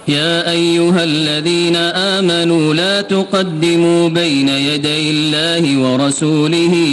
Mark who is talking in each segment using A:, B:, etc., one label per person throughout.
A: يا أيها الذين آمنوا لا تقدموا بين يدي الله ورسوله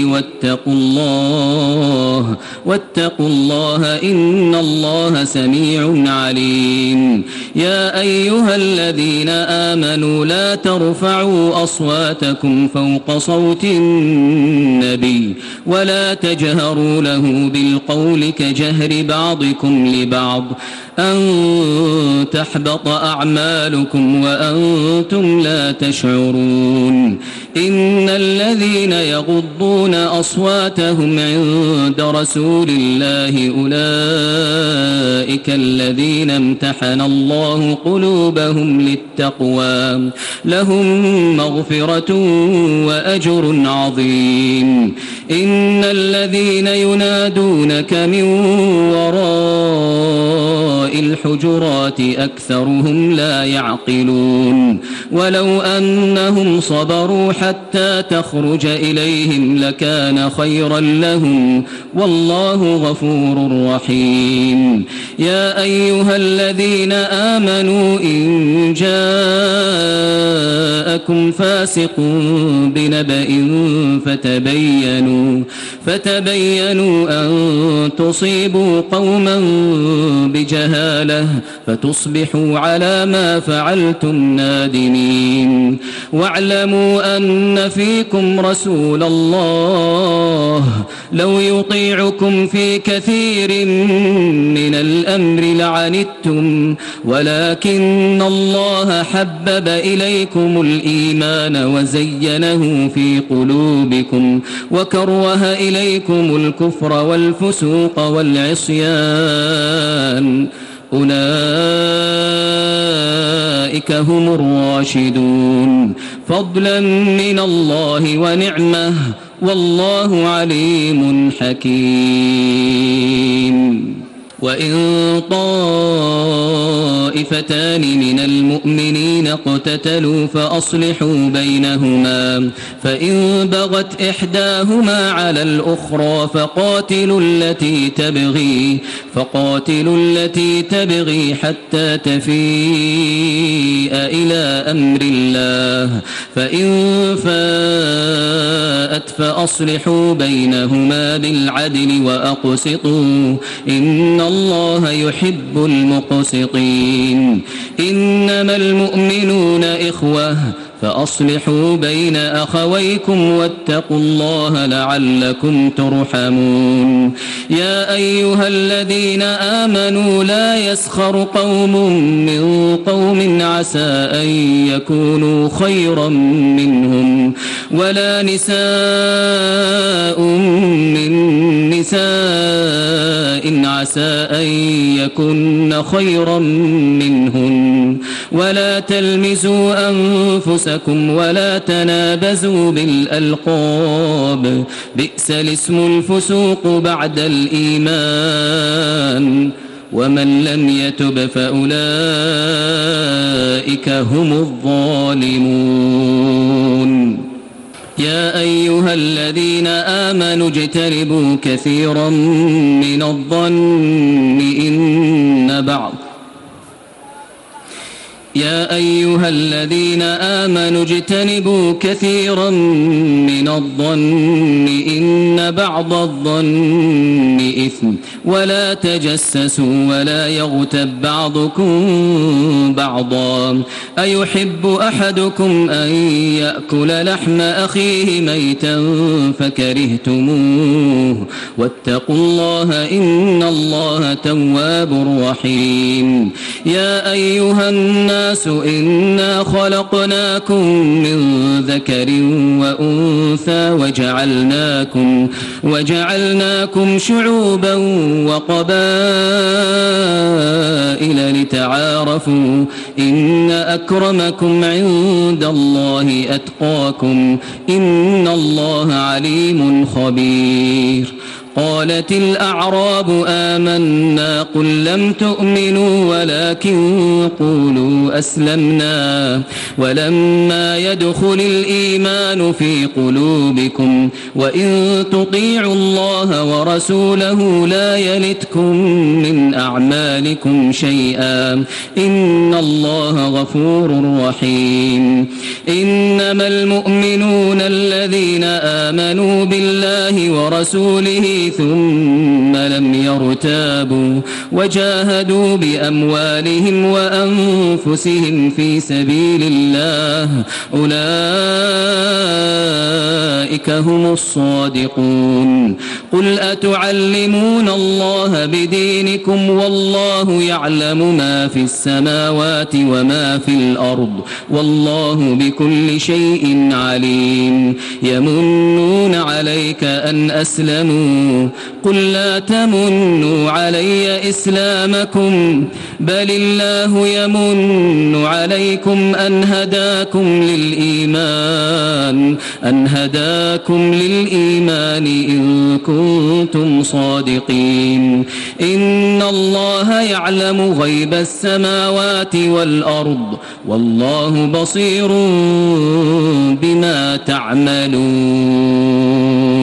A: واتقوا الله إن الله سميع عليم. يا أيها الذين آمنوا لا ترفعوا أصواتكم فوق صوت النبي ولا تجهروا له بالقول كجهر بعضكم لبعض أن تحبط أعمالكم وأنتم لا تشعرون. إن الذين يغضون أصواتهم عند رسول الله أولئك الذين امتحن الله قلوبهم للتقوى لهم مغفرة وأجر عظيم. إن الذين ينادونك من وراء الحجرات أكثرهم لا يعقلون. ولو أنهم صبروا حتى تخرج إليهم لكان خيرا لهم والله غفور رحيم. يا أيها الذين آمنوا إن جاءكم فاسق بنبأ فتبينوا أن تصيبوا قوما بجهالة فتصبحوا على ما فعلتم نادمين. واعلموا أن فيكم رسول الله لو يطيعكم في كثير من الأمر لعنتم ولكن الله حبب إليكم الإيمان وزينه في قلوبكم وكره إليكم الكفر والفسوق والعصيان أولئك هم الراشدون فضلا من الله ونعمة والله عليم حكيم. وإن طائفتان من المؤمنين اقتتلوا فأصلحوا بينهما فإن بغت إحداهما على الأخرى فقاتلوا التي تبغي حتى تفيء إلى أمر الله فإن فاءت فأصلحوا بينهما بالعدل وأقسطوا إن الله يحب المقسطين. إنما المؤمنون إخوة فأصلحوا بين أخويكم واتقوا الله لعلكم ترحمون. يا أيها الذين آمنوا لا يسخر قوم من قوم عسى أن يكونوا خيرا منهم ولا نساء من نساء عسى أن يكن خيرا منهن ولا تلمزوا أنفسكم ولا تنابزوا بالألقاب بئس الاسم الفسوق بعد الإيمان ومن لم يتب فأولئك هم الظالمون. يا أيها الذين آمنوا اجتنبوا كثيرا من الظن إن بعض الظن إثم ولا تجسسوا ولا يغتب بعضكم بعضا أيحب أحدكم أن يأكل لحم أخيه ميتا فكرهتموه واتقوا الله إن الله تواب رحيم. يا أيها الناس إنا خلقناكم من ذكر وأنثى وجعلناكم شعوبا وقبائل لتعارفوا إن أكرمكم عند الله أتقاكم إن الله عليم خبير. قالت الأعراب آمنا قل لم تؤمنوا ولكن قولوا قالوا أسلمنا ولما يدخل الإيمان في قلوبكم وإن تطيعوا الله ورسوله لا يلتكم من أعمالكم شيئا إن الله غفور رحيم إنما المؤمنون الذين آمنوا بالله ورسوله ثم لم يرتابوا وجاهدوا بأموالهم وأنفسهم في سبيل الله أولئك هم الصادقون قل أتعلمون الله بدينكم والله يعلم ما في السماوات وما في الأرض والله بكل شيء عليم يمنون عليك أن أسلموا قل لا تمنوا علي إسلامكم بل الله يمن عليكم أن هداكم للإيمان إن كنتم صادقين إن الله يعلم غيب السماوات والأرض والله بصير بما تعملون